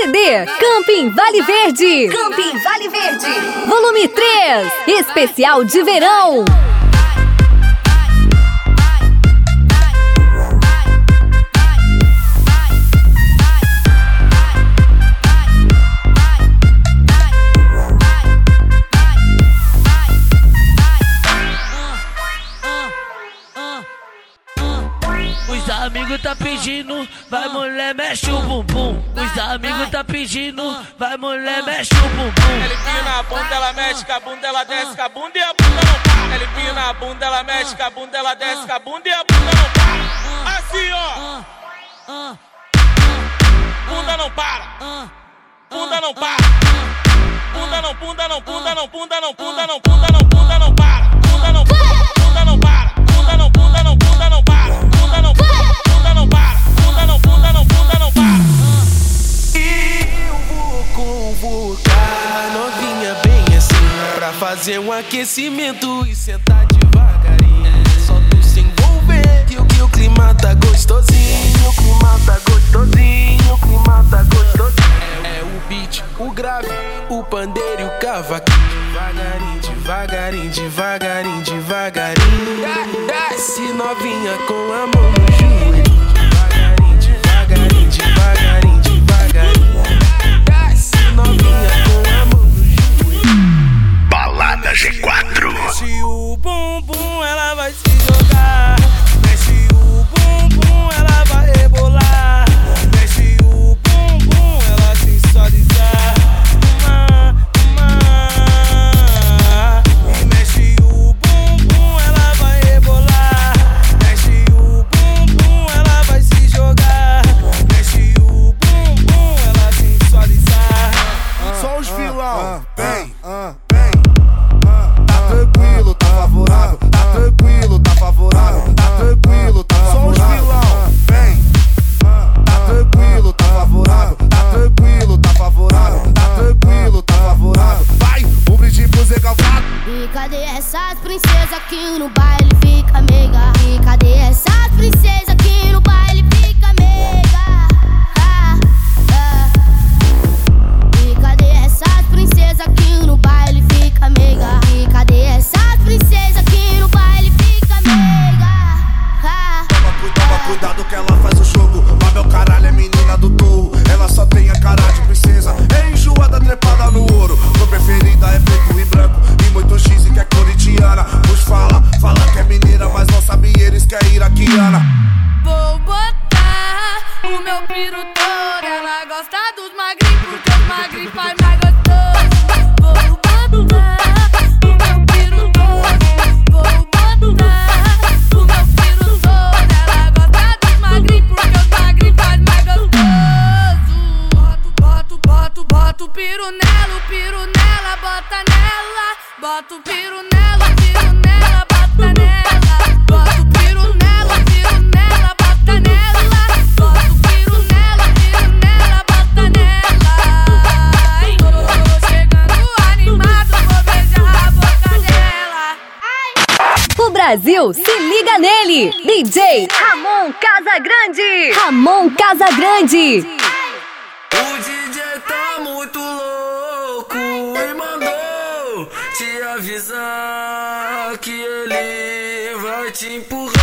CD Camping Vale Verde. Camping Vale Verde. Volume 3. Especial de verão. Os amigos tá pedindo, vai mulher, mexe o bumbum. Os amigos tá pedindo, vai mulher, mexe o bumbum. Ele pina a bunda, ela mexe com a bunda, ela desce com a bunda e a bunda não para. Ele pina a bunda, ela mexe com a bunda, ela desce com a bunda e a bunda não para. Assim, ó. Bunda não para. Bunda não para. Bunda não, bunda não, bunda não, bunda não, bunda não, bunda não, bunda não para. Bunda não, bunda não para. Bunda não, bunda não, bunda não para. Bunda não, bunda não para. Bunda não, bunda não, bunda não para. E eu vou convocar a novinha bem assim pra fazer um aquecimento e sentar devagarinho. Só tu se envolver que o clima tá gostosinho. O clima tá gostosinho. O clima tá gostosinho. É o beat, o grave, o pandeiro e o cavaquinho. Devagarinho, devagarinho, devagarinho, devagarinho. Desce novinha com a mão no joelho. Devagarinho, devagarinho, devagarinho, devagarinho. Desce novinha com a mão no joelho. Balada G4. Mexe o bumbum, ela vai se jogar. Mexe o bumbum, ela vai rebolar. Mexe o bumbum, ela sensualizar. E mexe o bumbum, ela vai rebolar. Mexe o bumbum, ela vai se jogar. Mexe o bumbum, ela sensualizar. Só os vilão, vem, vem. Tá tranquilo, tá favorável. Tá tranquilo, tá favorável. Tá tranquilo, tá favorável. Só os vilão, vem. Tá tranquilo, tá favorável. Tá tranquilo, tá favorável. Tá tranquilo, tá favorável. Vai, um brinde pro Zé Calvado. E cadê essas princesas que no baile fica meiga? E cadê essas princesas que no baile fica meiga? E cadê essas princesas que no baile fica meiga? E cadê essas princesas que no baile fica meiga? Toma cuidado que ela faz o jogo. Mas meu caralho é menina do touro. Ela só tem a cara de princesa. É enjoada, trepada no ouro. Sua preferida é preto e branco. E muito X que é corintiana. Nos fala que é mineira, mas não sabe eles que é iraquiana. Vou botar o meu piru todo. Ela gosta dos magrinhos porque os magrinhos faz mais gostoso. Vou botar o meu piru todo. Vou botar o meu piru todo. Ela gosta dos magrinhos porque os magrinhos faz mais gostoso. Bota o piru nela, bota nela. Bota o piru nela, bota nela. Bota o piru nela, bota nela. Bota o piru nela, bota nela. Ai, tô chegando animado, vou beijar a boca dela. O Brasil se liga nele. DJ Ramon Casagrande. Ramon Casagrande. O DJ tá muito louco e mandou te avisar que ele vai te empurrar.